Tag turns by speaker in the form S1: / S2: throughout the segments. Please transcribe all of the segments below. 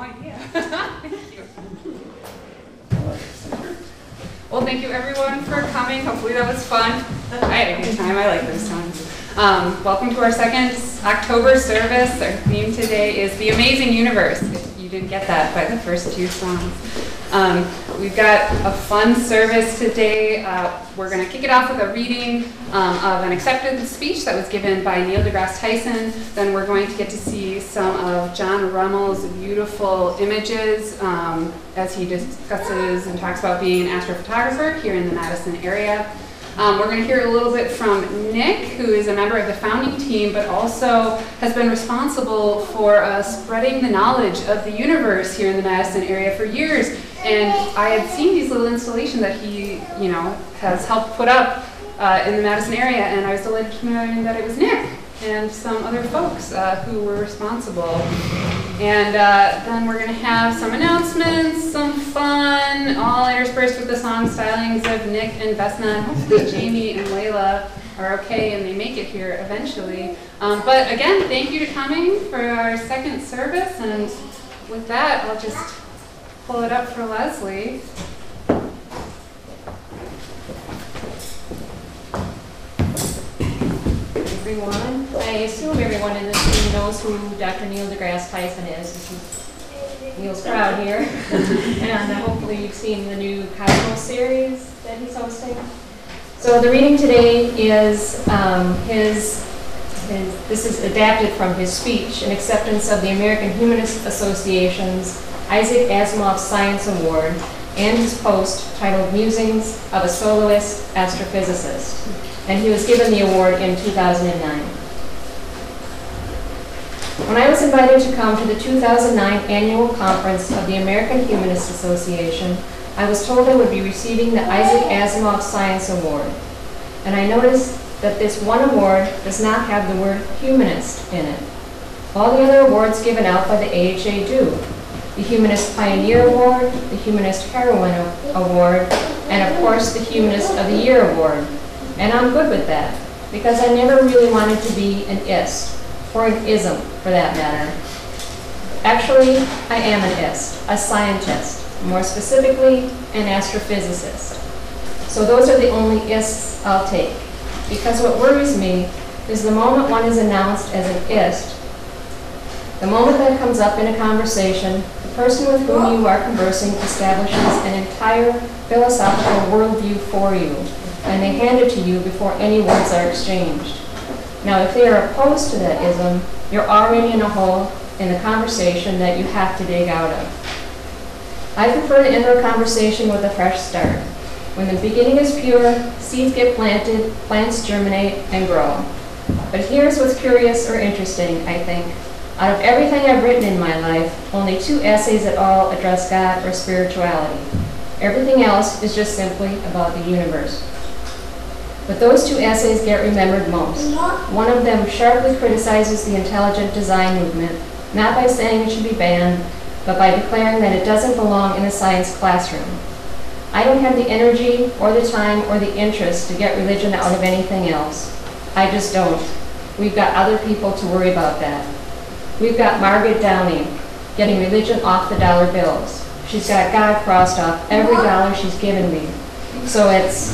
S1: idea. Thank you. Well, thank you everyone for coming. Hopefully that was fun. I had a good time. I like those times. Welcome to our second October service. Our theme today is The Amazing Universe. If you didn't get that by the first two songs. We've got a fun service today. We're going to kick it off with a reading of an acceptance speech that was given by Neil deGrasse Tyson. Then we're going to get to see some of John Rummel's beautiful images as he discusses and talks about being an astrophotographer here in the Madison area. We're going to hear a little bit from Nick, who is a member of the founding team, but also has been responsible for spreading the knowledge of the universe here in the Madison area for years. And I had seen these little installations that he, has helped put up in the Madison area, and I was delighted to learn that it was Nick and some other folks who were responsible. And then we're going to have some announcements, some fun, all interspersed with the song stylings of Nick and Vesna. Hopefully Jamie and Layla are okay and they make it here eventually. But again, thank you for coming for our second service. And with that, I'll just pull it up for Leslie.
S2: Everyone. I assume everyone in this room knows who Dr. Neil deGrasse Tyson is. This is Neil's crowd here. And hopefully you've seen the new Cosmos series that he's hosting. So the reading today is this is adapted from his speech in acceptance of the American Humanist Association's Isaac Asimov Science Award and his post titled Musings of a Soloist Astrophysicist. And he was given the award in 2009. When I was invited to come to the 2009 annual conference of the American Humanist Association, I was told I would be receiving the Isaac Asimov Science Award. And I noticed that this one award does not have the word humanist in it. All the other awards given out by the AHA do. The Humanist Pioneer Award, the Humanist Heroine Award, and of course the Humanist of the Year Award. And I'm good with that, because I never really wanted to be an ist, or an ism for that matter. Actually, I am an ist, a scientist, more specifically, an astrophysicist. So those are the only ists I'll take, because what worries me is the moment one is announced as an ist, the moment that comes up in a conversation, the person with whom you are conversing establishes an entire philosophical worldview for you, and they hand it to you before any words are exchanged. Now, if they are opposed to that ism, you're already in a hole in the conversation that you have to dig out of. I prefer to enter a conversation with a fresh start. When the beginning is pure, seeds get planted, plants germinate and grow. But here's what's curious or interesting, I think. Out of everything I've written in my life, only 2 essays at all address God or spirituality. Everything else is just simply about the universe. But those 2 essays get remembered most. One of them sharply criticizes the intelligent design movement, not by saying it should be banned, but by declaring that it doesn't belong in the science classroom. I don't have the energy or the time or the interest to get religion out of anything else. I just don't. We've got other people to worry about that. We've got Margaret Downey getting religion off the dollar bills. She's got God crossed off every dollar she's given me. So it's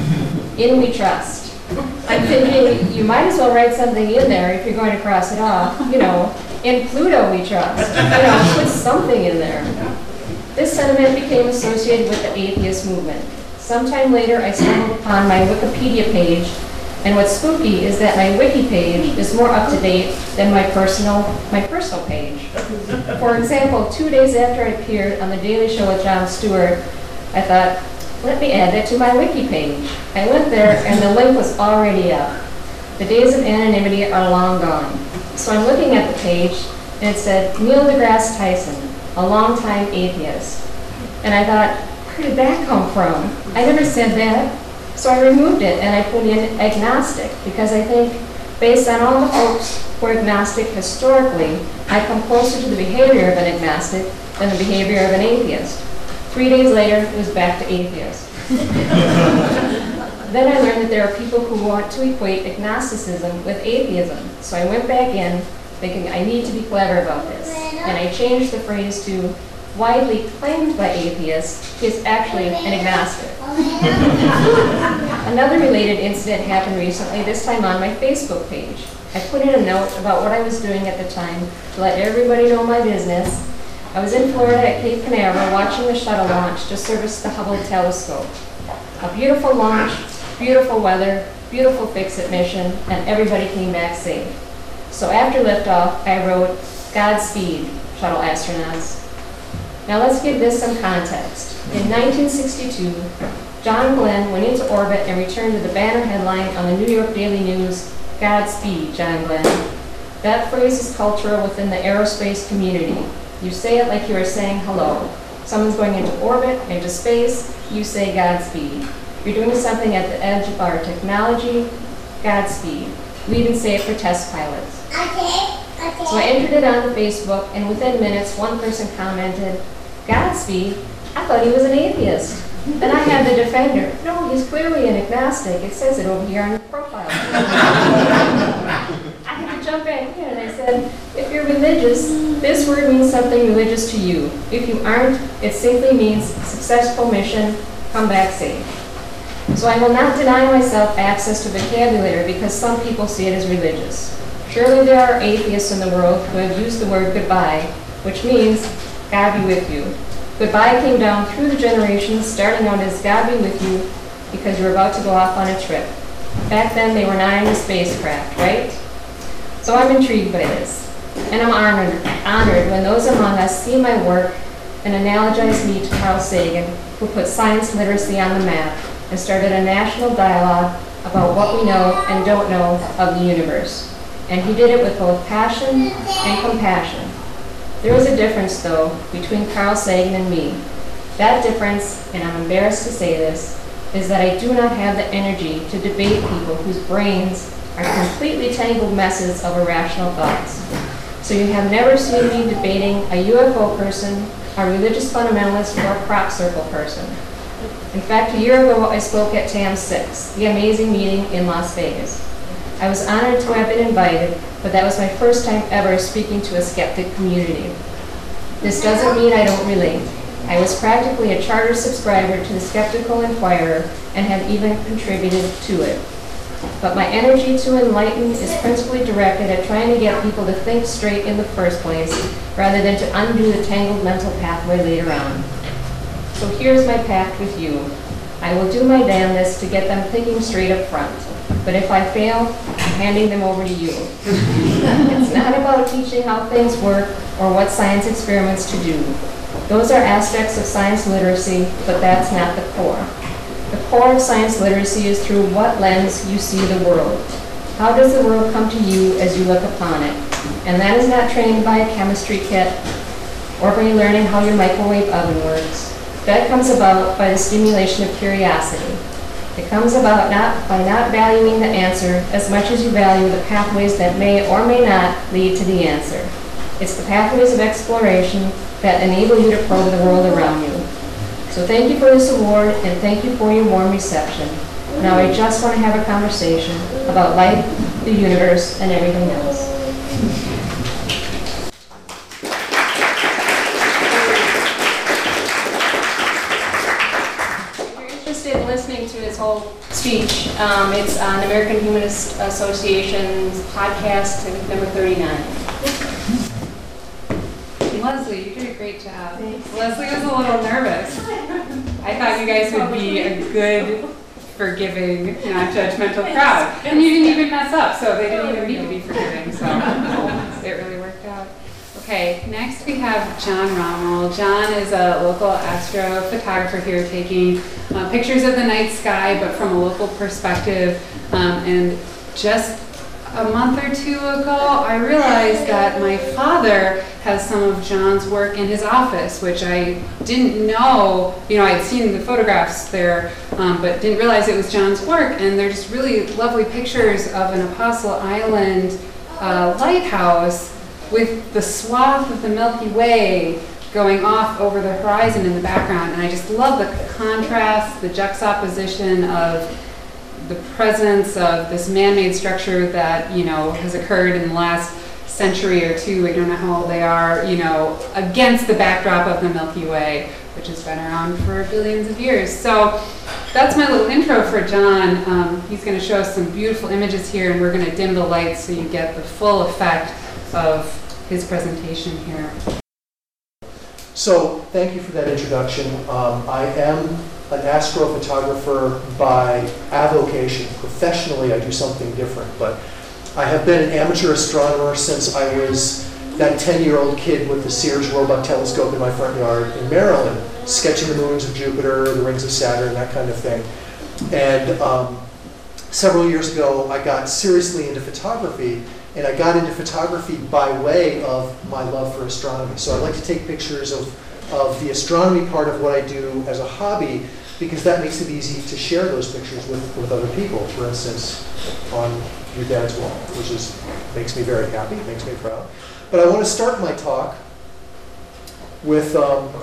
S2: in we trust. I'm thinking you might as well write something in there if you're going to cross it off. In Pluto we trust. Put something in there. This sentiment became associated with the atheist movement. Sometime later I stumbled upon my Wikipedia page, and what's spooky is that my wiki page is more up to date than my personal page. For example, 2 days after I appeared on The Daily Show with Jon Stewart, I thought, let me add that to my wiki page. I went there and the link was already up. The days of anonymity are long gone. So I'm looking at the page and it said, Neil deGrasse Tyson, a longtime atheist. And I thought, where did that come from? I never said that. So I removed it and I put in agnostic, because I think based on all the folks who are agnostic historically, I come closer to the behavior of an agnostic than the behavior of an atheist. 3 days later, it was back to atheist. Then I learned that there are people who want to equate agnosticism with atheism. So I went back in thinking I need to be clever about this. and I changed the phrase to widely claimed by atheists is actually an agnostic. Another related incident happened recently, this time on my Facebook page. I put in a note about what I was doing at the time to let everybody know my business. I was in Florida at Cape Canaveral watching the shuttle launch to service the Hubble telescope. A beautiful launch, beautiful weather, beautiful fix-it mission, and everybody came back safe. So after liftoff, I wrote, "Godspeed, shuttle astronauts." Now let's give this some context. In 1962, John Glenn went into orbit and returned to the banner headline on the New York Daily News, "Godspeed, John Glenn." That phrase is cultural within the aerospace community. You say it like you are saying hello. Someone's going into orbit, into space, you say Godspeed. You're doing something at the edge of our technology, Godspeed. We even say it for test pilots. So I entered it on Facebook, and within minutes, one person commented, "Godspeed? I thought he was an atheist." Then I had the defender. "No, he's clearly an agnostic. It says it over here on his profile." I had to jump in here, and I said, "If you're religious, this word means something religious to you. If you aren't, it simply means successful mission, come back safe." So I will not deny myself access to vocabulary because some people see it as religious. Surely there are atheists in the world who have used the word goodbye, which means God be with you. Goodbye came down through the generations, starting out as God be with you because you're about to go off on a trip. Back then they were not in a spacecraft, right? So I'm intrigued by this. And I'm honored when those among us see my work and analogize me to Carl Sagan, who put science literacy on the map and started a national dialogue about what we know and don't know of the universe. And he did it with both passion and compassion. There is a difference, though, between Carl Sagan and me. That difference, and I'm embarrassed to say this, is that I do not have the energy to debate people whose brains are completely tangled messes of irrational thoughts. So you have never seen me debating a UFO person, a religious fundamentalist, or a crop circle person. In fact, a year ago I spoke at TAM 6, the amazing meeting in Las Vegas. I was honored to have been invited, but that was my first time ever speaking to a skeptic community. This doesn't mean I don't relate. I was practically a charter subscriber to the Skeptical Inquirer and have even contributed to it. But my energy to enlighten is principally directed at trying to get people to think straight in the first place, rather than to undo the tangled mental pathway later on. So here's my pact with you. I will do my damnedest to get them thinking straight up front. But if I fail, I'm handing them over to you. It's not about teaching how things work or what science experiments to do. Those are aspects of science literacy, but that's not the core. The core of science literacy is through what lens you see the world. How does the world come to you as you look upon it? And that is not trained by a chemistry kit or by learning how your microwave oven works. That comes about by the stimulation of curiosity. It comes about by not valuing the answer as much as you value the pathways that may or may not lead to the answer. It's the pathways of exploration that enable you to probe the world around you. So thank you for this award, and thank you for your warm reception. Now I just want to have a conversation about life, the universe, and everything else. Listening to his whole speech. It's on American Humanist Association's podcast, I think number 39.
S1: Leslie, you did a great job. Leslie was a little nervous. I thought you guys would be a good, forgiving, non-judgmental crowd. And you didn't even mess up, so they didn't even need to be forgiving, so it really worked out. Okay, next we have John Rommel. John is a local astrophotographer here taking pictures of the night sky, but from a local perspective. And just a month or two ago, I realized that my father has some of John's work in his office, which I didn't know. You know, I'd seen the photographs there, but didn't realize it was John's work. And they're just really lovely pictures of an Apostle Island lighthouse with the swath of the Milky Way going off over the horizon in the background. And I just love the contrast, the juxtaposition of the presence of this man-made structure that, you know, has occurred in the last century or two, we don't know how old they are, you know, against the backdrop of the Milky Way, which has been around for billions of years. So that's my little intro for John. He's going to show us some beautiful images here, and we're going to dim the lights so you get the full effect of his presentation here.
S3: So thank you for that introduction. I am an astrophotographer by avocation. Professionally, I do something different, but I have been an amateur astronomer since I was that 10-year-old kid with the Sears Roebuck telescope in my front yard in Maryland, sketching the moons of Jupiter, the rings of Saturn, that kind of thing. And several years ago, I got seriously into photography, and I got into photography by way of my love for astronomy. So I like to take pictures of the astronomy part of what I do as a hobby, because that makes it easy to share those pictures with other people. For instance, on your dad's wall, which makes me very happy, makes me proud. But I want to start my talk with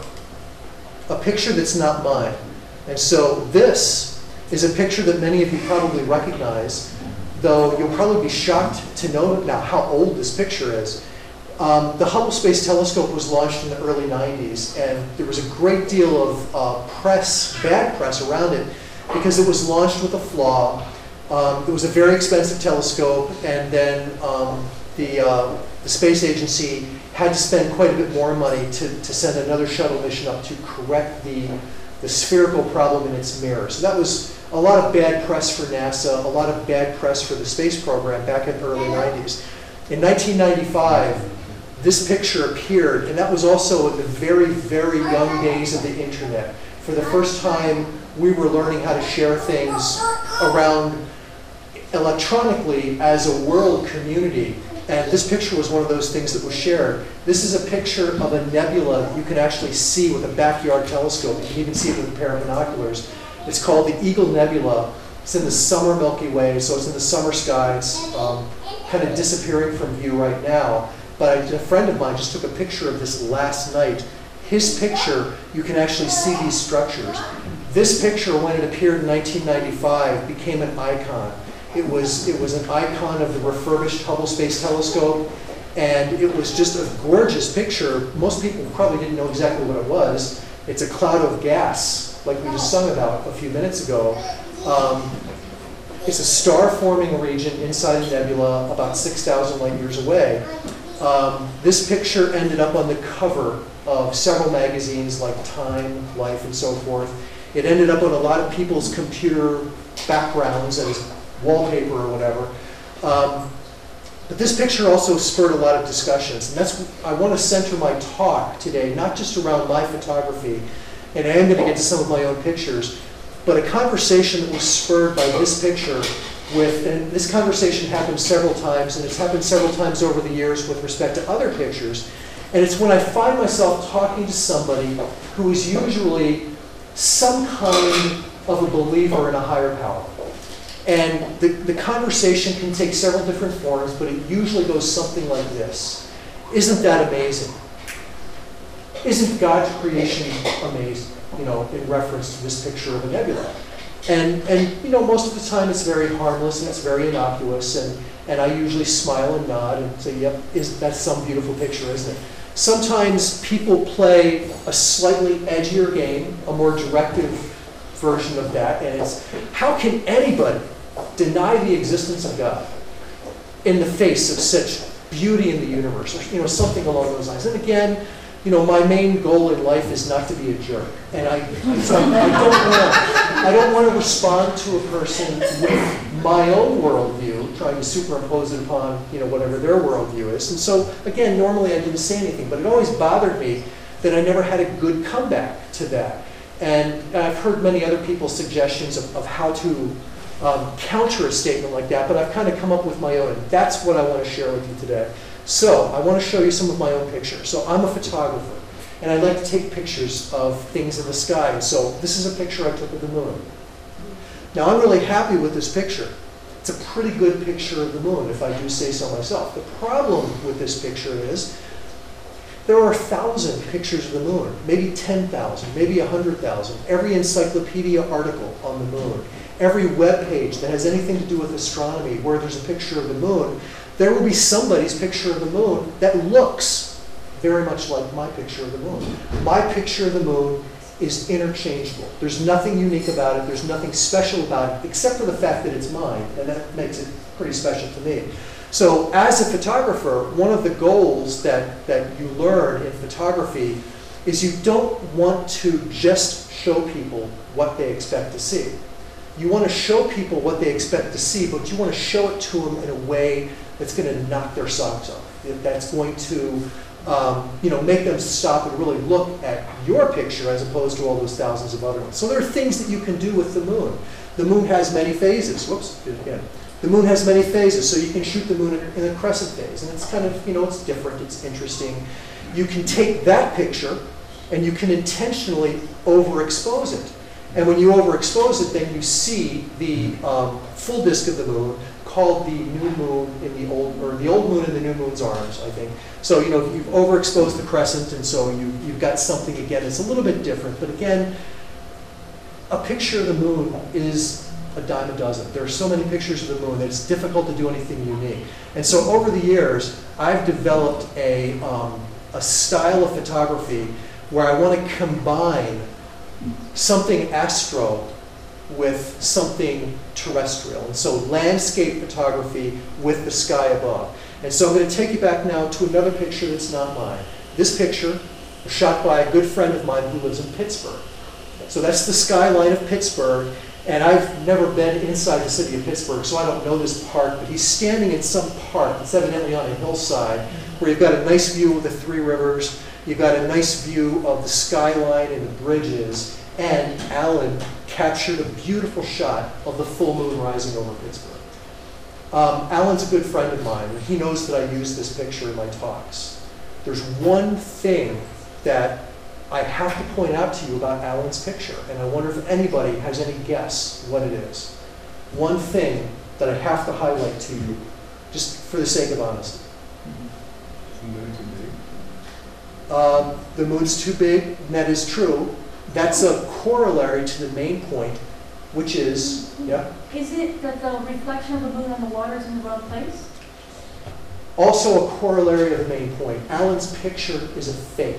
S3: a picture that's not mine. And so this is a picture that many of you probably recognize, though you'll probably be shocked to know now how old this picture is. The Hubble Space Telescope was launched in the early 90s, and there was a great deal of bad press around it, because it was launched with a flaw. It was a very expensive telescope, and then the space agency had to spend quite a bit more money to send another shuttle mission up to correct the spherical problem in its mirror. So that was a lot of bad press for NASA, a lot of bad press for the space program back in the early 90s. In 1995, this picture appeared, and that was also in the very, very young days of the internet. For the first time, we were learning how to share things around electronically as a world community. And this picture was one of those things that was shared. This is a picture of a nebula that you can actually see with a backyard telescope. You can even see it with a pair of binoculars. It's called the Eagle Nebula. It's in the summer Milky Way, so it's in the summer sky. It's kind of disappearing from view right now. But a friend of mine just took a picture of this last night. His picture, you can actually see these structures. This picture, when it appeared in 1995, became an icon. It was an icon of the refurbished Hubble Space Telescope, and it was just a gorgeous picture. Most people probably didn't know exactly what it was. It's a cloud of gas, like we just sung about a few minutes ago. It's a star-forming region inside a nebula about 6,000 light years away. This picture ended up on the cover of several magazines like Time, Life, and so forth. It ended up on a lot of people's computer backgrounds as wallpaper or whatever. But this picture also spurred a lot of discussions, and I want to center my talk today not just around my photography, and I am going to get to some of my own pictures, but a conversation that was spurred by this picture and this conversation happened several times, and it's happened several times over the years with respect to other pictures. And it's when I find myself talking to somebody who is usually some kind of a believer in a higher power. And the conversation can take several different forms, but it usually goes something like this. Isn't that amazing? Isn't God's creation amazing? You know, in reference to this picture of a nebula. And you know, most of the time it's very harmless and it's very innocuous, and I usually smile and nod and say, yep, that's some beautiful picture, isn't it? Sometimes people play a slightly edgier game, a more directive version of that, and it's, how can anybody deny the existence of God in the face of such beauty in the universe, or, you know, something along those lines. And again, you know, my main goal in life is not to be a jerk, and I don't want to respond to a person with my own worldview, trying to superimpose it upon, you know, whatever their worldview is. And so, again, normally I didn't say anything, but it always bothered me that I never had a good comeback to that. And I've heard many other people's suggestions of how to counter a statement like that, but I've kind of come up with my own, and that's what I want to share with you today. So I want to show you some of my own pictures. So I'm a photographer, and I like to take pictures of things in the sky. And so this is a picture I took of the moon. Now I'm really happy with this picture. It's a pretty good picture of the moon, if I do say so myself. The problem with this picture is there are 1,000 pictures of the moon, maybe 10,000, maybe 100,000. Every encyclopedia article on the moon, every web page that has anything to do with astronomy where there's a picture of the moon, there will be somebody's picture of the moon that looks very much like my picture of the moon. My picture of the moon is interchangeable. There's nothing unique about it. There's nothing special about it, except for the fact that it's mine, and that makes it pretty special to me. So as a photographer, one of the goals that you learn in photography is you don't want to just show people what they expect to see. You want to show people what they expect to see, but you want to show it to them in a way that's going to knock their socks off. That's going to make them stop and really look at your picture as opposed to all those thousands of other ones. So there are things that you can do with the moon. The moon has many phases. Whoops, did it again. The moon has many phases, so you can shoot the moon in a crescent phase. And it's kind of, it's different, it's interesting. You can take that picture and you can intentionally overexpose it. And when you overexpose it, then you see the full disk of the moon, called the new moon in the old moon in the new moon's arms, I think. So, you've overexposed the crescent, and so you've got something, again, that's a little bit different. But again, a picture of the moon is a dime a dozen. There are so many pictures of the moon that it's difficult to do anything unique. And so over the years, I've developed a style of photography where I want to combine something astro with something terrestrial. And so landscape photography with the sky above. And so I'm going to take you back now to another picture that's not mine. This picture was shot by a good friend of mine who lives in Pittsburgh. So that's the skyline of Pittsburgh. And I've never been inside the city of Pittsburgh, so I don't know this park, but he's standing in some park. It's evidently on a hillside where you've got a nice view of the three rivers. You've got a nice view of the skyline and the bridges. And Alan captured a beautiful shot of the full moon rising over Pittsburgh. Alan's a good friend of mine, and he knows that I use this picture in my talks. There's one thing that I have to point out to you about Alan's picture, and I wonder if anybody has any guess what it is. One thing that I have to highlight to you, just for the sake of honesty. The moon's too big, and that is true. That's a corollary to the main point, which is, yeah?
S4: Is it that the reflection of the moon on the water is in the wrong place?
S3: Also a corollary of the main point. Alan's picture is a fake.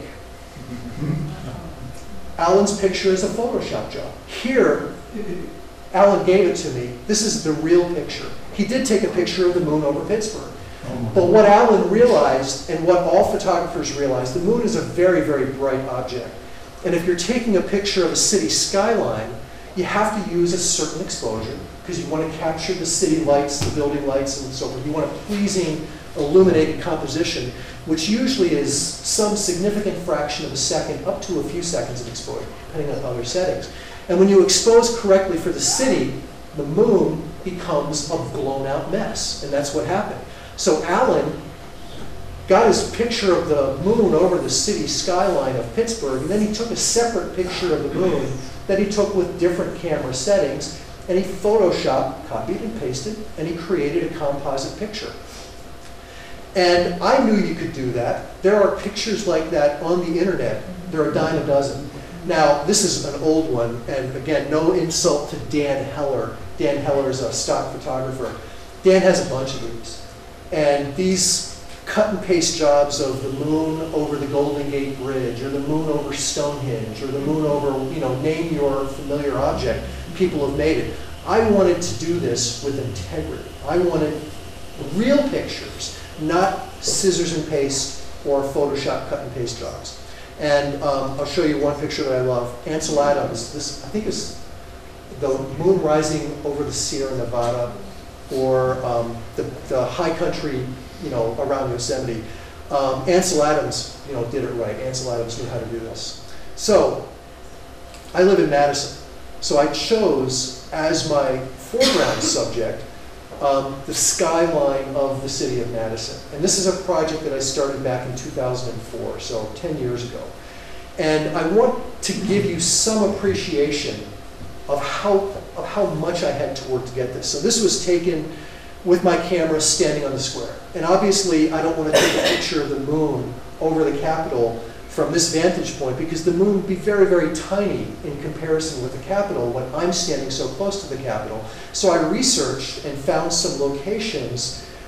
S3: Alan's picture is a Photoshop job. Here, Alan gave it to me. This is the real picture. He did take a picture of the moon over Pittsburgh. But what Alan realized, and what all photographers realize, the moon is a very, very bright object. And if you're taking a picture of a city skyline, you have to use a certain exposure because you want to capture the city lights, the building lights, and so forth. You want a pleasing, illuminated composition, which usually is some significant fraction of a second up to a few seconds of exposure, depending on other settings. And when you expose correctly for the city, the moon becomes a blown-out mess, and that's what happened. So Alan got his picture of the moon over the city skyline of Pittsburgh, and then he took a separate picture of the moon that he took with different camera settings, and he Photoshopped, copied and pasted, and he created a composite picture. And I knew you could do that. There are pictures like that on the internet. There are a dime a dozen. Now, this is an old one, and again, no insult to Dan Heller. Dan Heller is a stock photographer. Dan has a bunch of these. And these cut and paste jobs of the moon over the Golden Gate Bridge, or the moon over Stonehenge, or the moon over, name your familiar object, people have made it. I wanted to do this with integrity. I wanted real pictures, not scissors and paste or Photoshop cut and paste jobs. And I'll show you one picture that I love. Ansel Adams, this I think is the moon rising over the Sierra Nevada, or the high country, around Yosemite. Ansel Adams, did it right. Ansel Adams knew how to do this. So I live in Madison. So I chose as my foreground subject the skyline of the city of Madison. And this is a project that I started back in 2004, so 10 years ago. And I want to give you some appreciation of how much I had to work to get this. So this was taken with my camera standing on the square. And obviously, I don't want to take a picture of the moon over the Capitol from this vantage point because the moon would be very, very tiny in comparison with the Capitol when I'm standing so close to the Capitol. So I researched and found some locations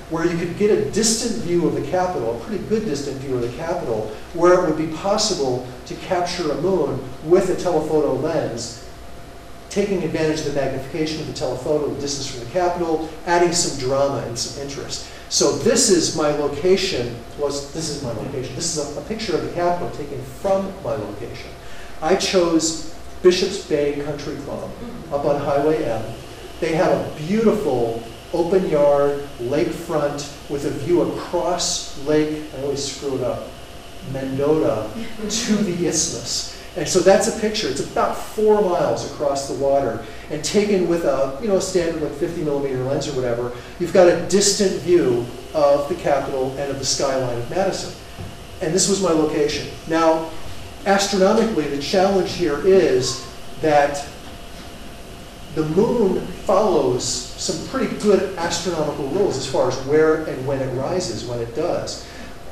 S3: where you could get a distant view of the Capitol, a pretty good distant view of the Capitol, where it would be possible to capture a moon with a telephoto lens, taking advantage of the magnification of the telephoto, the distance from the Capitol, adding some drama and some interest. So this is my location, this is a picture of the Capitol taken from my location. I chose Bishop's Bay Country Club up on Highway M. They have a beautiful open yard, lakefront, with a view across Lake, I always screw it up, Mendota, to the isthmus. And so that's a picture. It's about 4 miles across the water, and taken with a standard like 50mm lens or whatever. You've got a distant view of the Capitol and of the skyline of Madison. And this was my location. Now, astronomically, the challenge here is that the moon follows some pretty good astronomical rules as far as where and when it rises, when it does.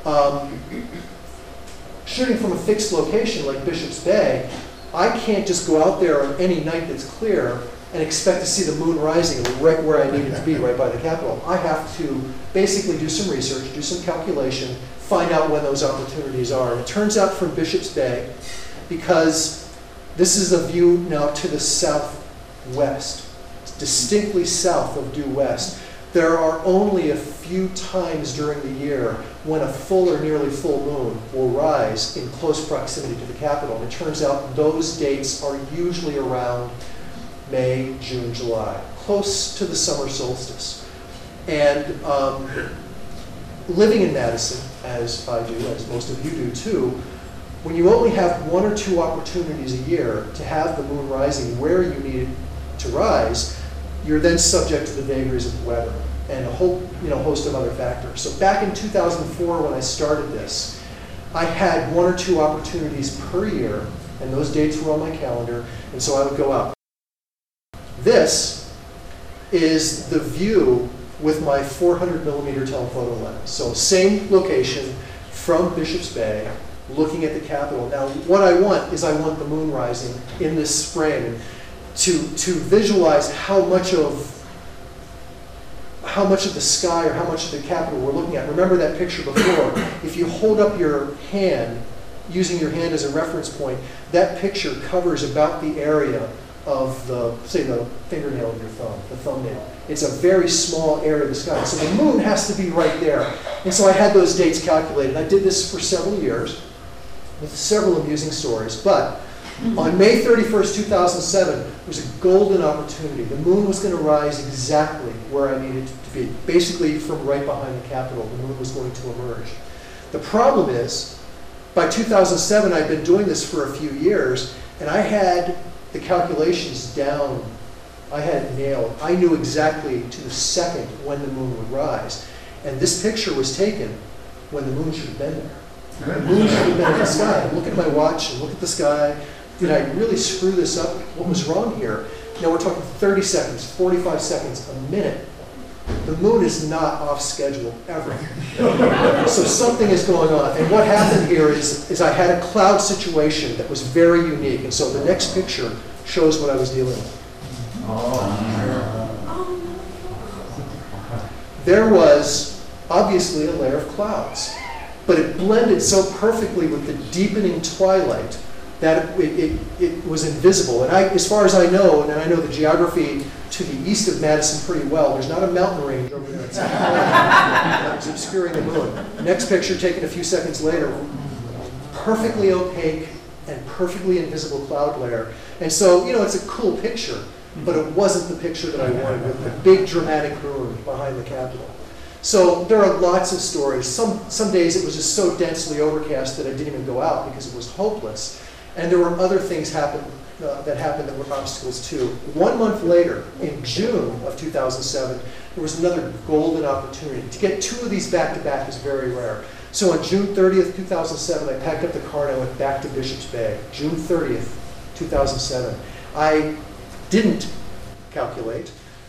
S3: Shooting from a fixed location like Bishop's Bay, I can't just go out there on any night that's clear and expect to see the moon rising right where I need it to be, right by the Capitol. I have to basically do some research, do some calculation, find out when those opportunities are. And it turns out from Bishop's Bay, because this is a view now to the southwest, distinctly south of due west, there are only a few times during the year when a full or nearly full moon will rise in close proximity to the Capitol. And it turns out those dates are usually around May, June, July, close to the summer solstice. And living in Madison, as I do, as most of you do too, when you only have 1 or 2 opportunities a year to have the moon rising where you need it to rise, you're then subject to the vagaries of the weather and a whole host of other factors. So back in 2004 when I started this, I had 1 or 2 opportunities per year, and those dates were on my calendar, and so I would go out. This is the view with my 400mm telephoto lens. So same location from Bishop's Bay, looking at the Capitol. Now what I want the moon rising in this frame, to visualize how much of the sky or how much of the Capitol we're looking at. Remember that picture before. If you hold up your hand, using your hand as a reference point, that picture covers about the area of the fingernail of your thumb, the thumbnail. It's a very small area of the sky. So the moon has to be right there. And so I had those dates calculated. I did this for several years with several amusing stories. But on May 31st, 2007, there was a golden opportunity. The moon was going to rise exactly where I needed it to be. Basically, from right behind the Capitol, the moon was going to emerge. The problem is, by 2007, I'd been doing this for a few years, and I had the calculations down. I had it nailed. I knew exactly to the second when the moon would rise. And this picture was taken when the moon should have been there. The moon should have been in the sky. Look at my watch and look at the sky. Did I really screw this up? What was wrong here? Now we're talking 30 seconds, 45 seconds, a minute. The moon is not off schedule ever. So something is going on. And what happened here is I had a cloud situation that was very unique. And so the next picture shows what I was dealing with. There was obviously a layer of clouds, but it blended so perfectly with the deepening twilight that it was invisible. And as far as I know, and I know the geography to the east of Madison pretty well, there's not a mountain range over there that's obscuring the moon. Next picture taken a few seconds later, perfectly opaque and perfectly invisible cloud layer. And so, it's a cool picture, but it wasn't the picture that I wanted with the big dramatic moon behind the Capitol. So there are lots of stories. Some days it was just so densely overcast that I didn't even go out because it was hopeless. And there were other things that happened that were obstacles too. 1 month later, in June of 2007, there was another golden opportunity. To get 2 of these back-to-back is very rare. So on June 30th, 2007, I packed up the car and I went back to Bishop's Bay. June 30th, 2007. I didn't calculate.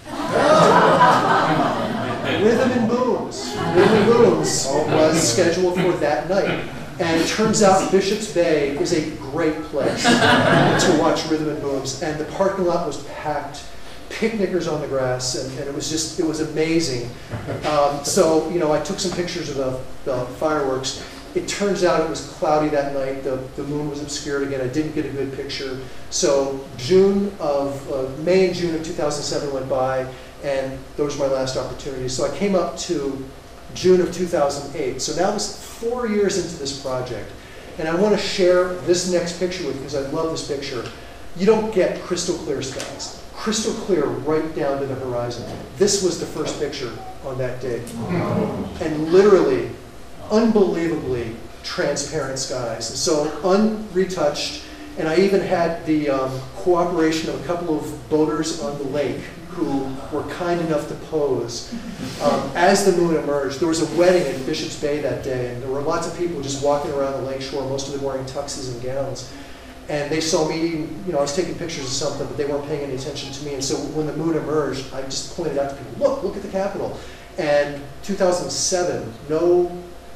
S3: Rhythm and Booms. Rhythm and Booms was scheduled for that night. And it turns out Bishop's Bay is a great place to watch Rhythm and Booms. And the parking lot was packed. picnickers on the grass, and it was amazing. So, you know, I took some pictures of the fireworks. It turns out it was cloudy that night. The moon was obscured again. I didn't get a good picture. So May and June of 2007 went by, and those were my last opportunities. So I came up to June of 2008. So now it's 4 years into this project. And I want to share this next picture with you because I love this picture. You don't get crystal clear skies. Crystal clear right down to the horizon. This was the first picture on that day. And literally, unbelievably transparent skies. So unretouched. And I even had the cooperation of a couple of boaters on the lake who were kind enough to pose as the moon emerged. There was a wedding in Bishop's Bay that day, and there were lots of people just walking around the lake shore, most of them wearing tuxes and gowns. And they saw me, you know, I was taking pictures of something, but they weren't paying any attention to me. And so when the moon emerged, I just pointed out to people, look at the Capitol. And 2007, the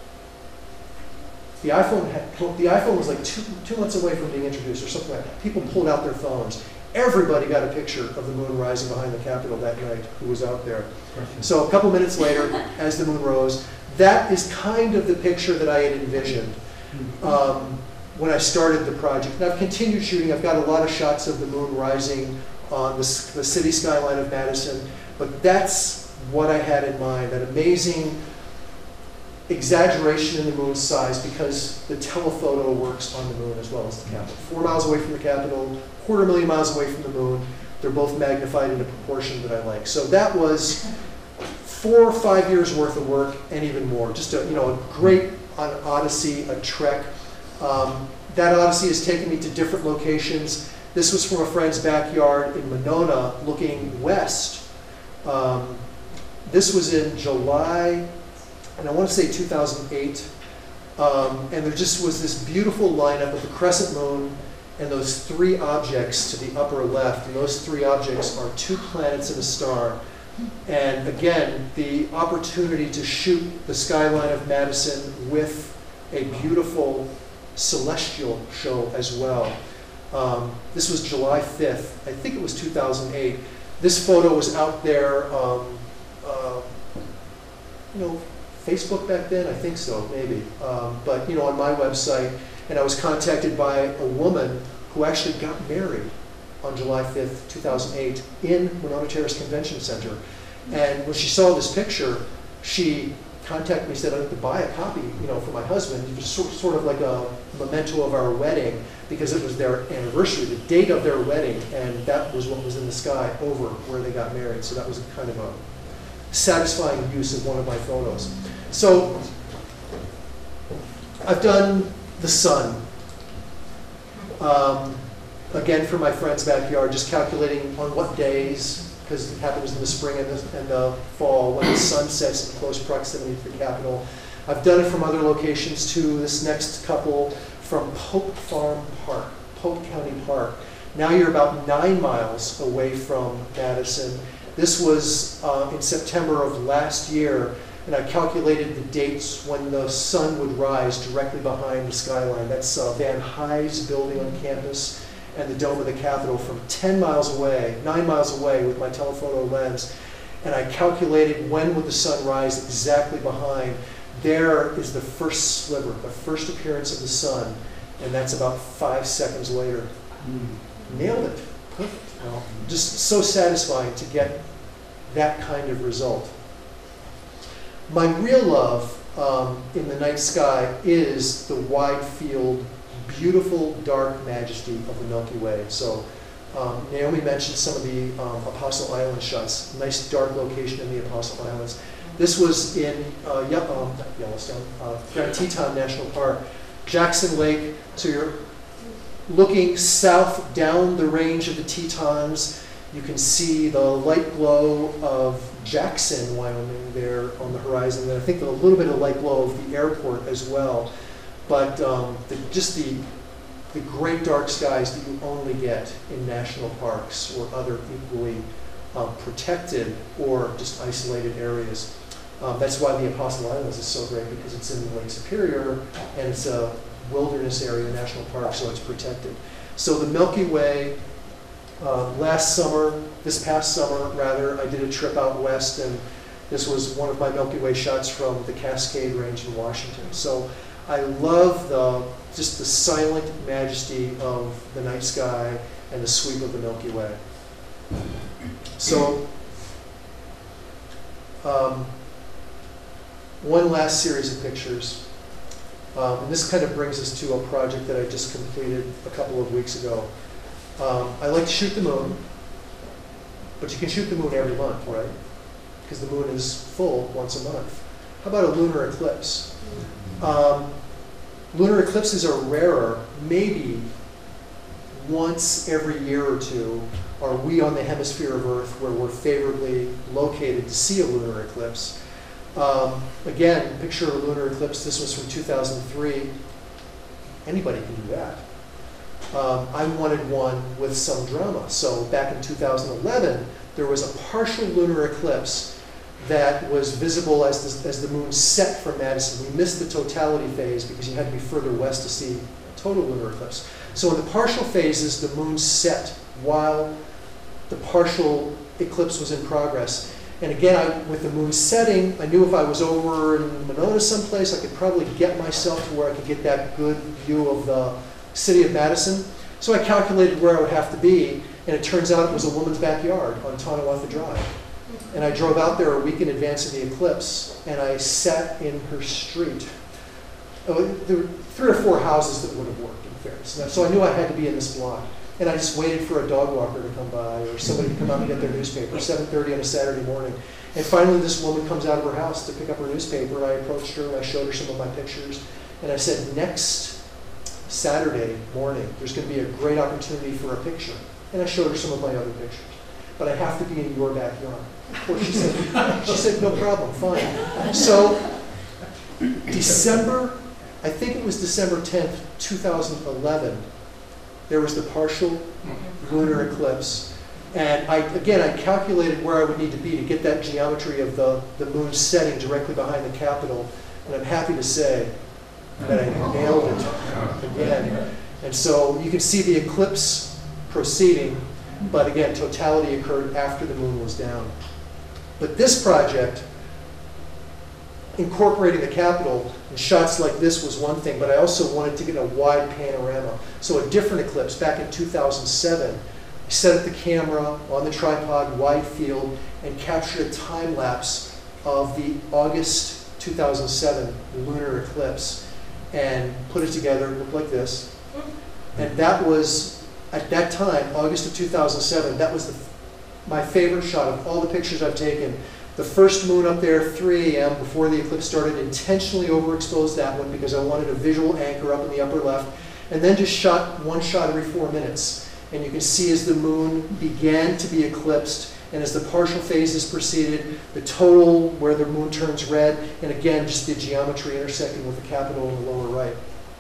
S3: iPhone was like two months away from being introduced or something like that. People pulled out their phones. Everybody got a picture of the moon rising behind the Capitol that night who was out there. So a couple minutes later, as the moon rose, that is kind of the picture that I had envisioned when I started the project. And I've continued shooting. I've got a lot of shots of the moon rising on the city skyline of Madison. But that's what I had in mind, that amazing exaggeration in the moon's size, because the telephoto works on the moon as well as the Capitol. 4 miles away from the Capitol, 250,000 miles away from the moon. They're both magnified in a proportion that I like. So that was 4 or 5 years worth of work and even more. Just a great odyssey, a trek. That odyssey has taken me to different locations. This was from a friend's backyard in Monona looking west. This was in July, and I want to say 2008. And there just was this beautiful lineup of the crescent moon and those 3 objects to the upper left. And those 3 objects are 2 planets and a star. And again, the opportunity to shoot the skyline of Madison with a beautiful celestial show as well. This was July 5th. I think it was 2008. This photo was out there, Facebook back then? I think so, maybe. But, on my website. And I was contacted by a woman who actually got married on July 5th, 2008 in Monona Terrace Convention Center. And when she saw this picture, she contacted me and said, I'd like to buy a copy, for my husband. It was sort of like a memento of our wedding, because it was their anniversary, the date of their wedding, and that was what was in the sky over where they got married. So that was kind of a satisfying use of one of my photos. So I've done the sun. Again, for my friend's backyard, just calculating on what days, because it happens in the spring and the fall, when the sun sets in close proximity to the Capitol. I've done it from other locations too. This next couple from Pope Farm Park, Pope County Park. Now you're about 9 miles away from Madison. This was in September of last year, and I calculated the dates when the sun would rise directly behind the skyline. That's Van Nuys building on campus and the dome of the Capitol from 9 miles away with my telephoto lens. And I calculated when would the sun rise exactly behind. There is the first sliver, the first appearance of the sun, and that's about 5 seconds later. Nailed it. Perfect. Just so satisfying to get that kind of result. My real love in the night sky is the wide field, beautiful dark majesty of the Milky Way. So Naomi mentioned some of the Apostle Island shots. Nice dark location in the Apostle Islands. This was in Yellowstone, Grand Teton National Park, Jackson Lake. So you're looking south down the range of the Tetons. You can see the light glow of Jackson, Wyoming there on the horizon. And I think a little bit of light glow of the airport as well. But just the great dark skies that you only get in national parks or other equally protected or just isolated areas. That's why the Apostle Islands is so great, because it's in Lake Superior and it's a wilderness area, national park, so it's protected. So the Milky Way This past summer, rather, I did a trip out west, and this was one of my Milky Way shots from the Cascade Range in Washington. So I love just the silent majesty of the night sky and the sweep of the Milky Way. So one last series of pictures. And this kind of brings us to a project that I just completed a couple of weeks ago. I like to shoot the moon, but you can shoot the moon every month, right? Because the moon is full once a month. How about a lunar eclipse? Lunar eclipses are rarer. Maybe once every year or two are we on the hemisphere of Earth where we're favorably located to see a lunar eclipse. Again, picture of a lunar eclipse. This was from 2003. Anybody can do that. I wanted one with some drama. So back in 2011, there was a partial lunar eclipse that was visible as the moon set from Madison. We missed the totality phase because you had to be further west to see a total lunar eclipse. So in the partial phases, the moon set while the partial eclipse was in progress. And again, with the moon setting, I knew if I was over in Monona someplace, I could probably get myself to where I could get that good view of the city of Madison. So I calculated where I would have to be, and it turns out it was a woman's backyard on Tonawatha Drive. And I drove out there a week in advance of the eclipse, and I sat in her street. There were 3 or 4 houses that would have worked, in fairness. So I knew I had to be in this block. And I just waited for a dog walker to come by or somebody to come out and get their newspaper, 7:30 on a Saturday morning. And finally this woman comes out of her house to pick up her newspaper. I approached her and I showed her some of my pictures. And I said, next Saturday morning, there's going to be a great opportunity for a picture. And I showed her some of my other pictures. But I have to be in your backyard. Of course, she said, no problem, fine. So I think it was December 10th, 2011, there was the partial lunar eclipse. And I calculated where I would need to be to get that geometry of the moon setting directly behind the Capitol. And I'm happy to say that I nailed it again. And so you can see the eclipse proceeding, but again, totality occurred after the moon was down. But this project, incorporating the Capitol and shots like this was one thing, but I also wanted to get a wide panorama. So a different eclipse back in 2007, I set up the camera on the tripod, wide field, and captured a time lapse of the August 2007 lunar eclipse and put it together. It looked like this. And that was, at that time, August of 2007, that was my favorite shot of all the pictures I've taken. The first moon up there, 3 a.m., before the eclipse started, intentionally overexposed that one because I wanted a visual anchor up in the upper left, and then just shot one shot every 4 minutes. And you can see as the moon began to be eclipsed, and as the partial phases proceeded, the total where the moon turns red, and again, just the geometry intersecting with the Capitol in the lower right.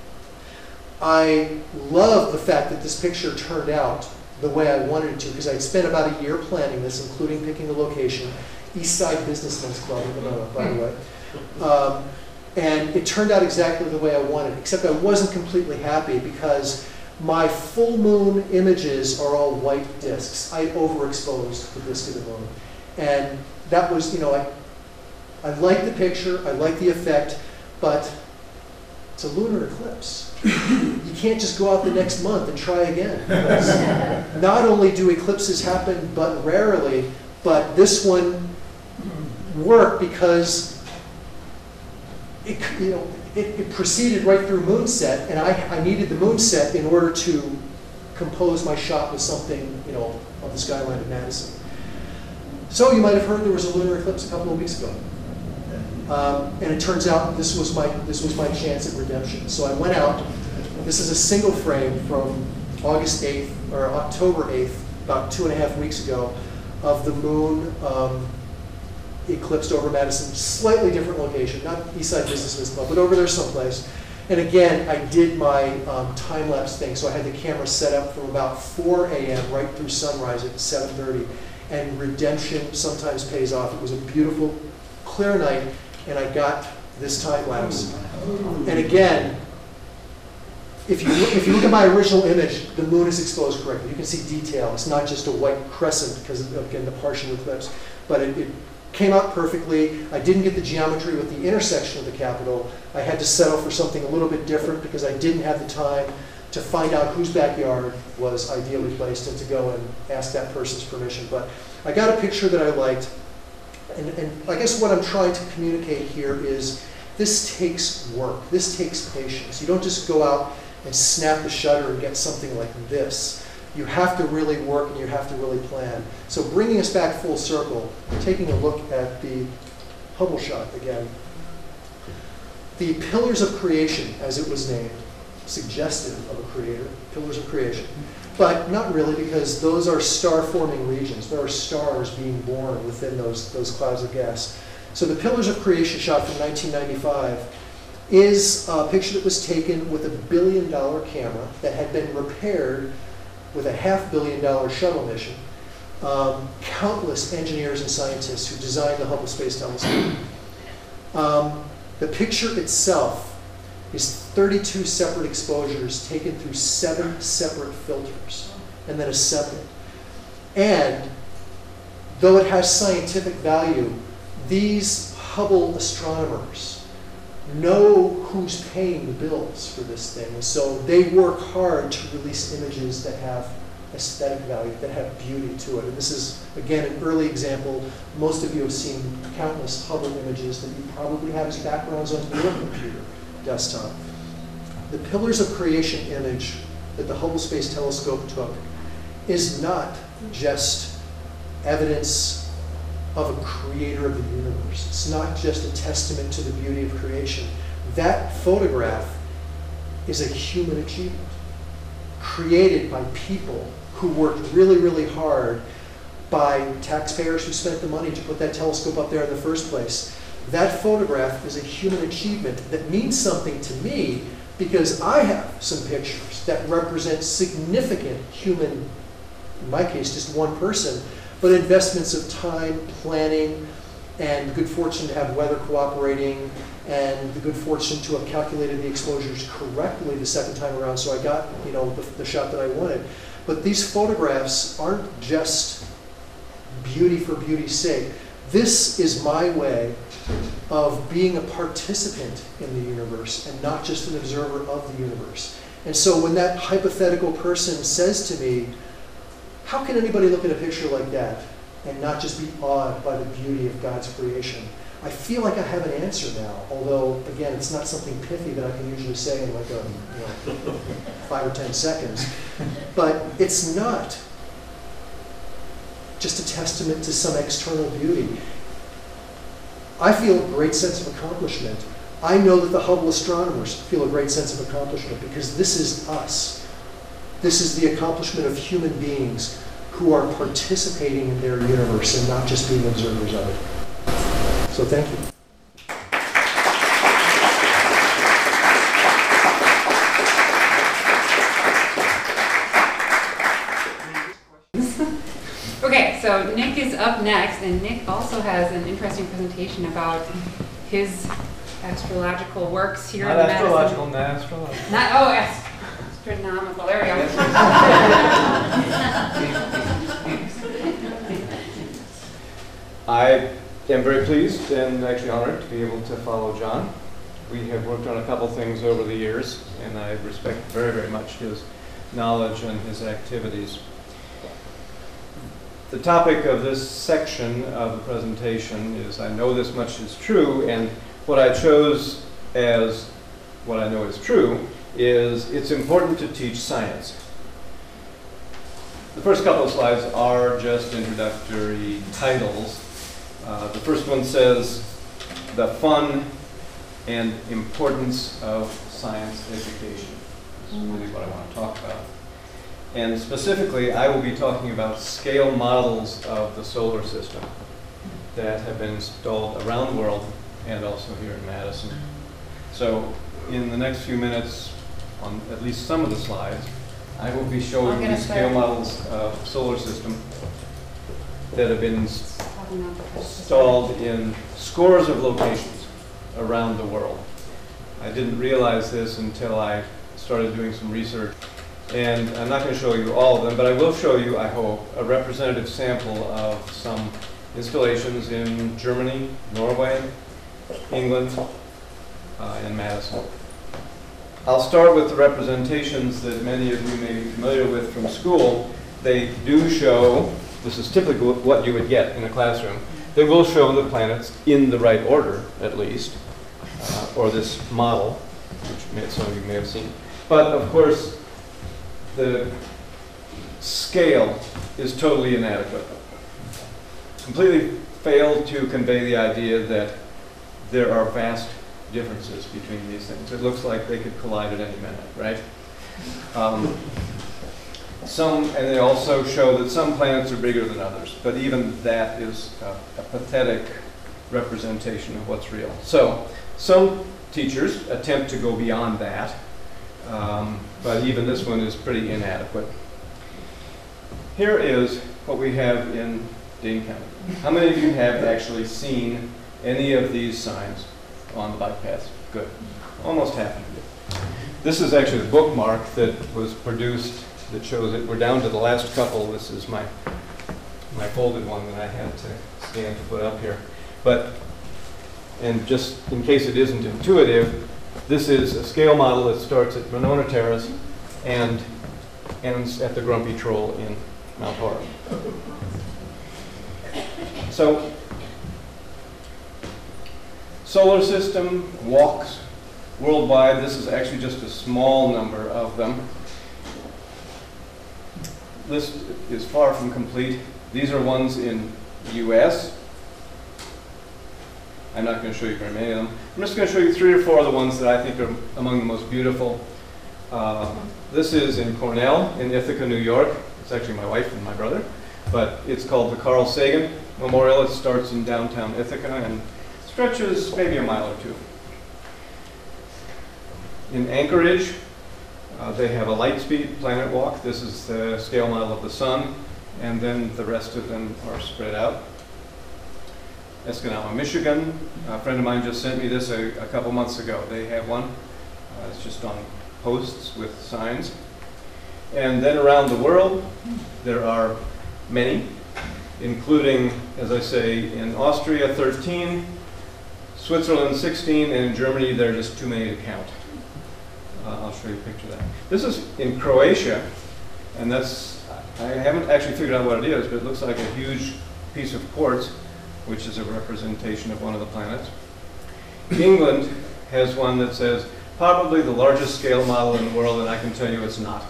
S3: I love the fact that this picture turned out the way I wanted it to, because I'd spent about a year planning this, including picking the location. East Side Businessmen's Club in Monona, by the way. And it turned out exactly the way I wanted, except I wasn't completely happy because my full moon images are all white discs. I overexposed the disk of the moon. And that was, I liked the picture, I liked the effect, but it's a lunar eclipse. You can't just go out the next month and try again. Not only do eclipses happen but rarely, but this one worked because it proceeded right through moonset, and I needed the moonset in order to compose my shot with something, of the skyline of Madison. So you might have heard there was a lunar eclipse a couple of weeks ago. And it turns out this was my chance at redemption. So I went out. This is a single frame from August 8th or October 8th, about 2.5 weeks ago, of the moon eclipsed over Madison. Slightly different location, not Eastside Businessmen's Club, but over there someplace. And again, I did my time-lapse thing. So I had the camera set up from about 4 a.m. right through sunrise at 7:30. And redemption sometimes pays off. It was a beautiful, clear night, and I got this time lapse. And again, if you look at my original image, the moon is exposed correctly. You can see detail. It's not just a white crescent because of, again, the partial eclipse. But it came out perfectly. I didn't get the geometry with the intersection of the Capitol. I had to settle for something a little bit different because I didn't have the time to find out whose backyard was ideally placed and to go and ask that person's permission. But I got a picture that I liked. And I guess what I'm trying to communicate here is this takes work. This takes patience. You don't just go out and snap the shutter and get something like this. You have to really work and you have to really plan. So bringing us back full circle, taking a look at the Hubble shot again. The pillars of creation, as it was named, suggestive of a creator, pillars of creation. But not really, because those are star-forming regions. There are stars being born within those clouds of gas. So the pillars of creation shot from 1995 is a picture that was taken with a $1 billion camera that had been repaired with a $500 million shuttle mission. Countless engineers and scientists who designed the Hubble Space Telescope. The picture itself is 32 separate exposures taken through 7 separate filters and then assembled. And though it has scientific value, these Hubble astronomers know who's paying the bills for this thing. And so they work hard to release images that have aesthetic value, that have beauty to it. And this is, again, an early example. Most of you have seen countless Hubble images that you probably have as backgrounds on your computer desktop. The pillars of creation image that the Hubble Space Telescope took is not just evidence of a creator of the universe. It's not just a testament to the beauty of creation. That photograph is a human achievement created by people who worked really, really hard, by taxpayers who spent the money to put that telescope up there in the first place. That photograph is a human achievement that means something to me because I have some pictures that represent significant human, in my case, just one person, but investments of time, planning, and the good fortune to have weather cooperating, and the good fortune to have calculated the exposures correctly the second time around, so I got, you know, the shot that I wanted. But these photographs aren't just beauty for beauty's sake. This is my way of being a participant in the universe and not just an observer of the universe. And so when that hypothetical person says to me, how can anybody look at a picture like that and not just be awed by the beauty of God's creation? I feel like I have an answer now, although, again, it's not something pithy that I can usually say in like 5 or 10 seconds. But it's not just a testament to some external beauty. I feel a great sense of accomplishment. I know that the Hubble astronomers feel a great sense of accomplishment because this is us. This is the accomplishment of human beings who are participating in their universe and not just being observers of it. So thank you.
S1: Okay, so Nick is up next, and Nick also has an interesting presentation about his astrological works here in
S5: Not
S1: Madison.
S5: astrological, not astrological.
S1: Not, oh, astronomical, there we go.
S5: I am very pleased and actually honored to be able to follow John. We have worked on a couple things over the years, and I respect very, very much his knowledge and his activities. The topic of this section of the presentation is I know this much is true, and what I chose as what I know is true is it's important to teach science. The first couple of slides are just introductory titles. The first one says the fun and importance of science education. This is really what I want to talk about. And specifically, I will be talking about scale models of the solar system that have been installed around the world and also here in Madison. So in the next few minutes, on at least some of the slides, I will be showing you scale models of the solar system that have been installed in scores of locations around the world. I didn't realize this until I started doing some research. And I'm not going to show you all of them, but I will show you, I hope, a representative sample of some installations in Germany, Norway, England, and Madison. I'll start with the representations that many of you may be familiar with from school. They do show, this is typically what you would get in a classroom, they will show the planets in the right order, at least, or this model, which some of you may have seen. But of course, the scale is totally inadequate. Completely failed to convey the idea that there are vast differences between these things. It looks like they could collide at any minute, right? And they also show that some planets are bigger than others, but even that is a pathetic representation of what's real. So some teachers attempt to go beyond that, but even this one is pretty inadequate. Here is what we have in Dane County. How many of you have actually seen any of these signs on the bike paths? Good. Almost half of you. This is actually the bookmark that was produced that shows it. We're down to the last couple. This is my folded one that I had to scan to put up here. But, and just in case it isn't intuitive, this is a scale model that starts at Monona Terrace and ends at the Grumpy Troll in Mount Horeb. So, solar system walks worldwide. This is actually just a small number of them. List is far from complete. These are ones in the US. I'm not going to show you very many of them. I'm just going to show you 3 or 4 of the ones that I think are among the most beautiful. This is in Cornell in Ithaca, New York. It's actually my wife and my brother. But it's called the Carl Sagan Memorial. It starts in downtown Ithaca and stretches maybe a mile or 2. In Anchorage, they have a Lightspeed planet walk. This is the scale model of the sun, and then the rest of them are spread out. Escanaba, Michigan. A friend of mine just sent me this a couple months ago. They have one. It's just on posts with signs. And then around the world, there are many, including, as I say, in Austria 13, Switzerland 16, and in Germany there are just too many to count. I'll show you a picture of that. This is in Croatia, and that's, I haven't actually figured out what it is, but it looks like a huge piece of quartz, which is a representation of one of the planets. England has one that says, probably the largest scale model in the world, and I can tell you it's not.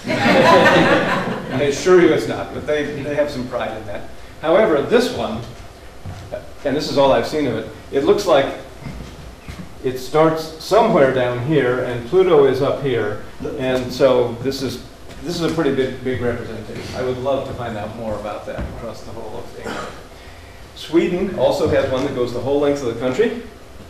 S5: I assure you it's not, but they have some pride in that. However, this one, and this is all I've seen of it, it looks like it starts somewhere down here, and Pluto is up here, and so this is a pretty big representation. I would love to find out more about that across the whole of England. Sweden also has one that goes the whole length of the country.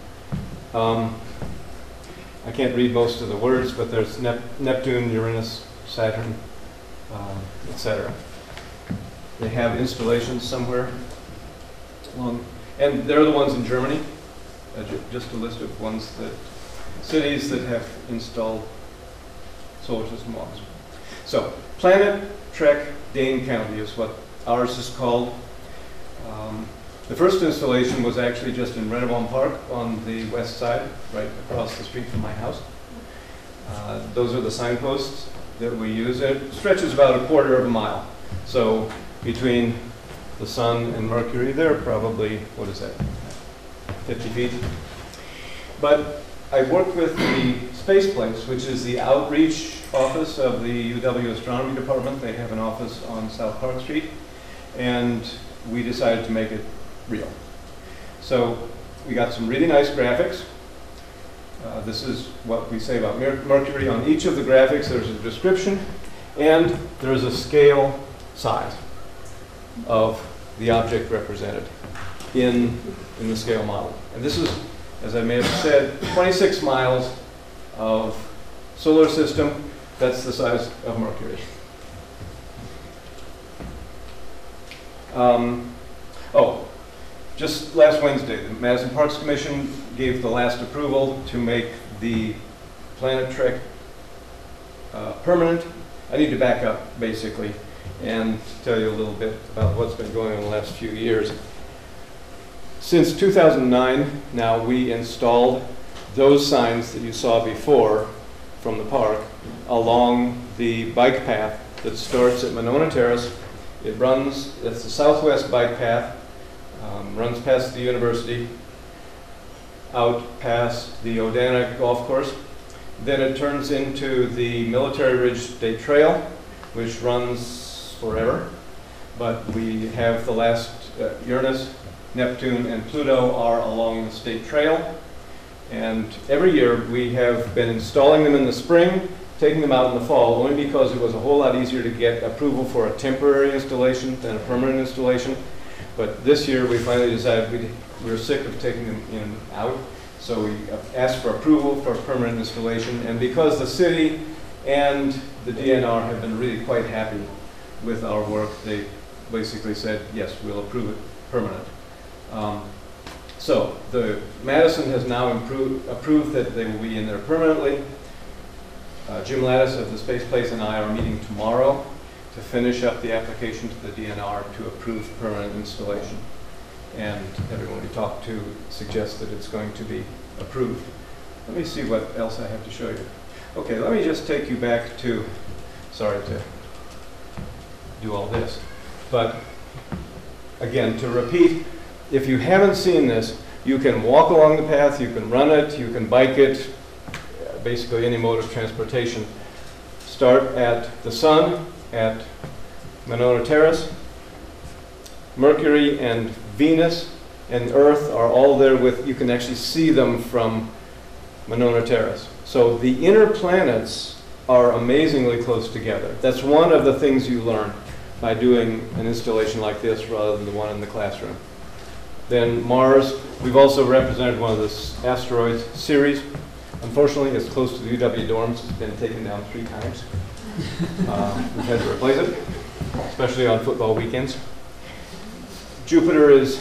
S5: I can't read most of the words, but there's Neptune, Uranus, Saturn, etc. They have installations somewhere along, and they're the ones in Germany. Just a list of ones that, cities that have installed solar system walks. So, Planet Trek Dane County is what ours is called. The first installation was actually just in Rennebaum Park on the west side, right across the street from my house. Those are the signposts that we use. It stretches about 1/4 of a mile. So between the sun and Mercury, they're probably, what is that, 50 feet? But I worked with the Space Place, which is the outreach office of the UW Astronomy Department. They have an office on South Park Street, and we decided to make it real. So we got some really nice graphics. This is what we say about Mercury. On each of the graphics, there's a description, and there's a scale size of the object represented in the scale model. And this is, as I may have said, 26 miles of solar system. That's the size of Mercury. Just last Wednesday, the Madison Parks Commission gave the last approval to make the Planet Trek permanent. I need to back up, basically, and tell you a little bit about what's been going on in the last few years. Since 2009, now we installed those signs that you saw before from the park along the bike path that starts at Monona Terrace. It runs, it's the southwest bike path, runs past the university, out past the Odana Golf Course. Then it turns into the Military Ridge State Trail, which runs forever. But we have the last Uranus, Neptune, and Pluto are along the state trail. And every year we have been installing them in the spring, taking them out in the fall, only because it was a whole lot easier to get approval for a temporary installation than a permanent installation. But this year we finally decided we were sick of taking them in and out. So we asked for approval for a permanent installation. And because the city and the DNR have been really quite happy with our work, they basically said, yes, we'll approve it permanent. So the Madison has now approved that they will be in there permanently. Jim Lattis of the Space Place and I are meeting tomorrow to finish up the application to the DNR to approve permanent installation. And everyone we talked to suggests that it's going to be approved. Let me see what else I have to show you. Okay, let me just take you back to, sorry to do all this, but again, to repeat, if you haven't seen this, you can walk along the path, you can run it, you can bike it, basically any mode of transportation. Start at the Sun at Monona Terrace. Mercury and Venus and Earth are all there with, you can actually see them from Monona Terrace. So the inner planets are amazingly close together. That's one of the things you learn by doing an installation like this rather than the one in the classroom. Then Mars, we've also represented one of the asteroids Ceres. Unfortunately, it's close to the UW dorms. It's been taken down 3 times. We've had to replace it, especially on football weekends. Jupiter is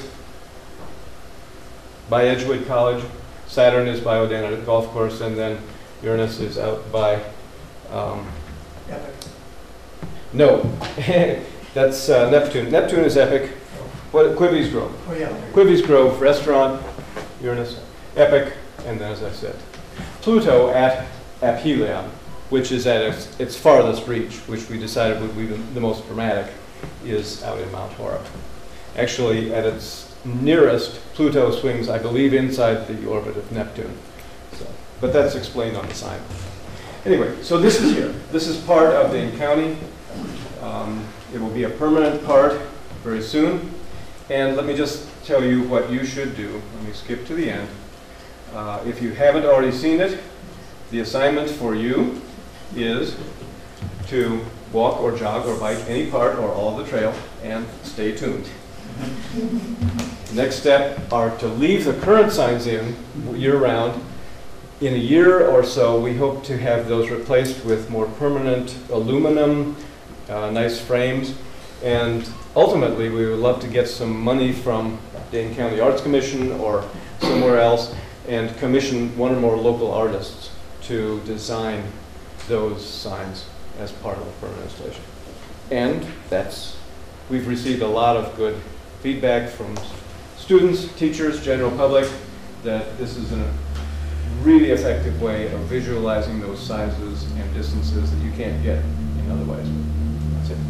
S5: by Edgewood College. Saturn is by Odana Golf Course, and then Uranus is out by.
S3: Epic.
S5: No, that's Neptune. Neptune is Epic. What? Quivy's Grove.
S3: Oh, yeah.
S5: Quivy's Grove restaurant, Uranus, Epic, and then, as I said, Pluto at Aphelion, which is at its farthest reach, which we decided would be the most dramatic, is out in Mount Horeb. Actually, at its nearest, Pluto swings, I believe, inside the orbit of Neptune. So, but that's explained on the sign. Anyway, so this is here. This is part of Dane County. It will be a permanent part very soon. And let me just tell you what you should do. Let me skip to the end. If you haven't already seen it, the assignment for you is to walk or jog or bike any part or all of the trail and stay tuned. Next step are to leave the current signs in year-round. In a year or so, we hope to have those replaced with more permanent aluminum, nice frames, and ultimately we would love to get some money from Dane County Arts Commission or somewhere else and commission one or more local artists to design those signs as part of the permanent installation. And we've received a lot of good feedback from students, teachers, general public, that this is a really effective way of visualizing those sizes and distances that you can't get in other ways. That's it.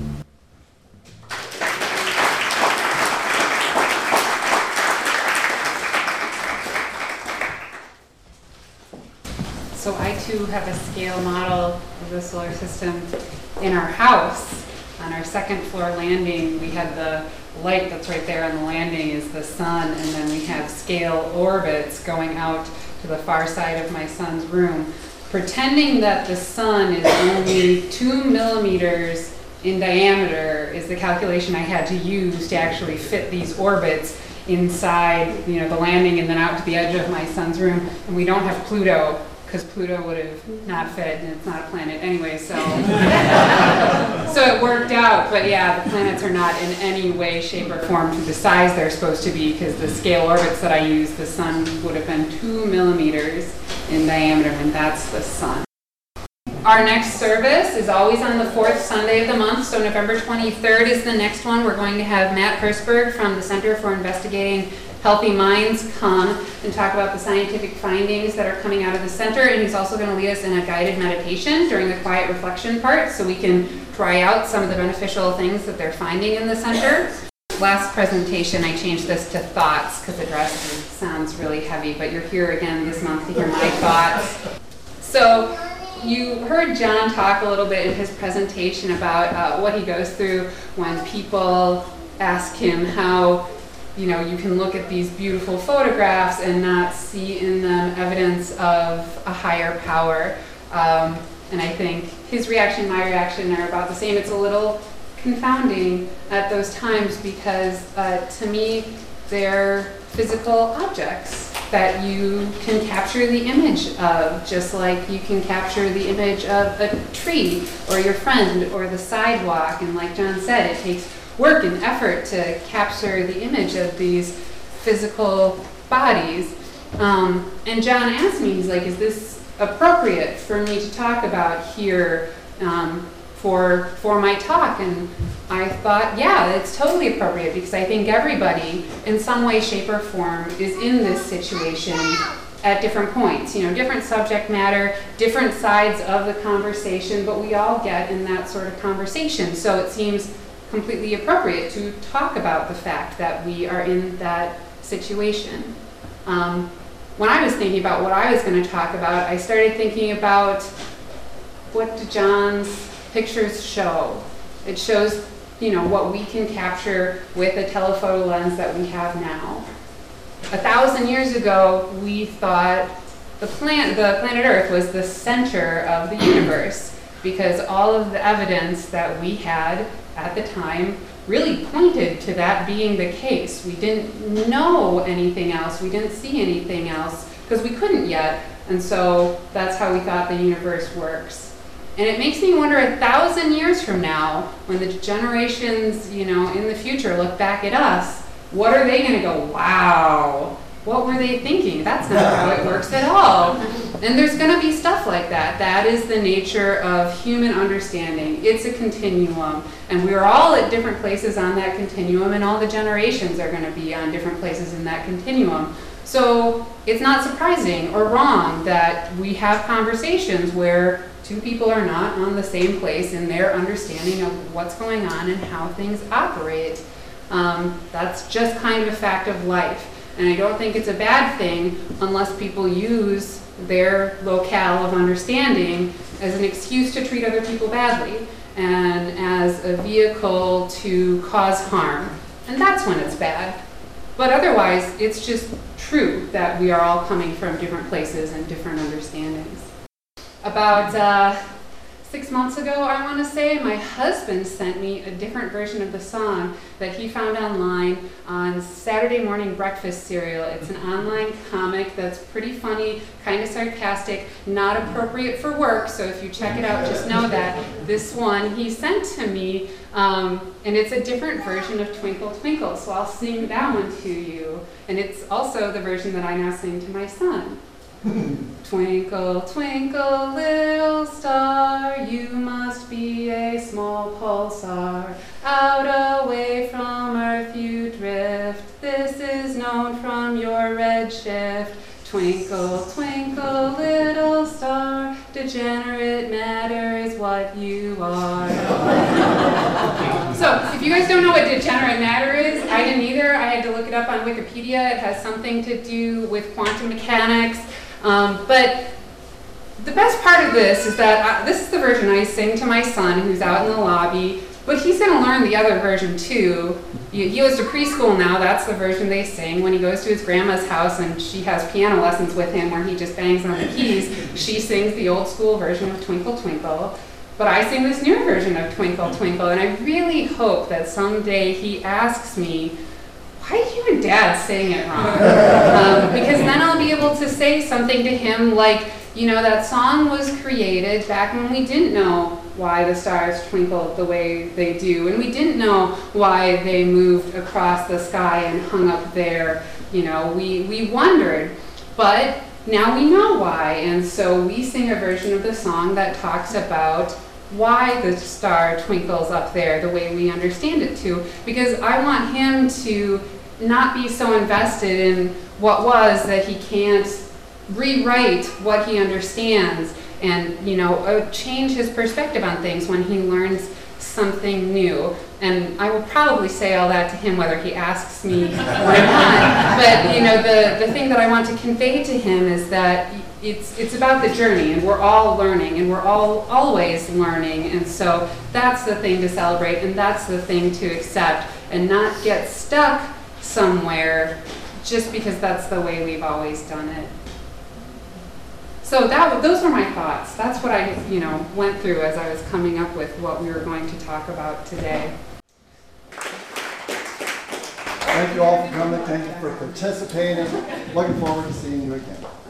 S1: So I too have a scale model of the solar system in our house. On our second floor landing, we had the light that's right there on the landing is the sun, and then we have scale orbits going out to the far side of my son's room. Pretending that the sun is only 2 millimeters in diameter is the calculation I had to use to actually fit these orbits inside, the landing and then out to the edge of my son's room. And we don't have Pluto, because Pluto would have not fit, and it's not a planet anyway, so. So it worked out, but yeah, the planets are not in any way, shape, or form to the size they're supposed to be, because the scale orbits that I used, the sun would have been 2 millimeters in diameter, and that's the sun. Our next service is always on the fourth Sunday of the month, so November 23rd is the next one. We're going to have Matt Hirschberg from the Center for Investigating Healthy Minds come and talk about the scientific findings that are coming out of the center, and he's also going to lead us in a guided meditation during the quiet reflection part so we can try out some of the beneficial things that they're finding in the center. Last presentation, I changed this to thoughts because the rest sounds really heavy, but you're here again this month to hear my thoughts. So you heard John talk a little bit in his presentation about what he goes through when people ask him how, you know, you can look at these beautiful photographs and not see in them evidence of a higher power. And I think his reaction and my reaction are about the same. It's a little confounding at those times because to me they're physical objects that you can capture the image of, just like you can capture the image of a tree or your friend or the sidewalk. And like John said, it takes work and effort to capture the image of these physical bodies. And John asked me, he's like, is this appropriate for me to talk about here for my talk? And I thought, yeah, it's totally appropriate because I think everybody in some way, shape, or form is in this situation at different points. You know, different subject matter, different sides of the conversation, but we all get in that sort of conversation. So it seems completely appropriate to talk about the fact that we are in that situation. When I was thinking about what I was going to talk about, I started thinking about what do John's pictures show. It shows, you know, what we can capture with a telephoto lens that we have now. 1,000 years ago, we thought the planet Earth was the center of the universe because all of the evidence that we had at the time really pointed to that being the case. We didn't know anything else. We didn't see anything else because we couldn't yet. And so that's how we thought the universe works. And it makes me wonder 1,000 years from now, when the generations, you know, in the future look back at us, what are they going to go, wow, what were they thinking? That's not how it works at all. And there's going to be stuff like that. That is the nature of human understanding. It's a continuum. And we're all at different places on that continuum, and all the generations are going to be on different places in that continuum. So it's not surprising or wrong that we have conversations where two people are not on the same place in their understanding of what's going on and how things operate. That's just kind of a fact of life. And I don't think it's a bad thing unless people use their locale of understanding as an excuse to treat other people badly and as a vehicle to cause harm. And that's when it's bad. But otherwise, it's just true that we are all coming from different places and different understandings. About 6 months ago, I want to say, my husband sent me a different version of the song that he found online on Saturday morning breakfast cereal. It's an online comic that's pretty funny, kind of sarcastic, not appropriate for work, so if you check it out, just know that. This one he sent to me, and it's a different version of Twinkle Twinkle, so I'll sing that one to you. And it's also the version that I now sing to my son. Twinkle, twinkle, little star, you must be a small pulsar. Out away from Earth you drift, this is known from your redshift. Twinkle, twinkle, little star, degenerate matter is what you are. So, if you guys don't know what degenerate matter is, I didn't either. I had to look it up on Wikipedia. It has something to do with quantum mechanics. But the best part of this is that this is the version I sing to my son who's out in the lobby, but he's going to learn the other version too. He goes to preschool now, that's the version they sing. When he goes to his grandma's house and she has piano lessons with him where he just bangs on the keys, she sings the old school version of Twinkle Twinkle. But I sing this new version of Twinkle Twinkle, and I really hope that someday he asks me, why did you and Dad sing it wrong? Because then I'll be able to say something to him like, you know, that song was created back when we didn't know why the stars twinkled the way they do, and we didn't know why they moved across the sky and hung up there. You know, we wondered. But now we know why. And so we sing a version of the song that talks about why the star twinkles up there the way we understand it to, because I want him to not be so invested in what was that he can't rewrite what he understands and, you know, change his perspective on things when he learns something new. And I will probably say all that to him whether he asks me or not. But, you know, the thing that I want to convey to him is that it's about the journey, and we're all learning, and we're all always learning. And so that's the thing to celebrate, and that's the thing to accept, and not get stuck somewhere just because that's the way we've always done it. So those were my thoughts. That's what I, you know, went through as I was coming up with what we were going to talk about today.
S6: Thank you all for coming. Thank you for participating. Looking forward to seeing you again.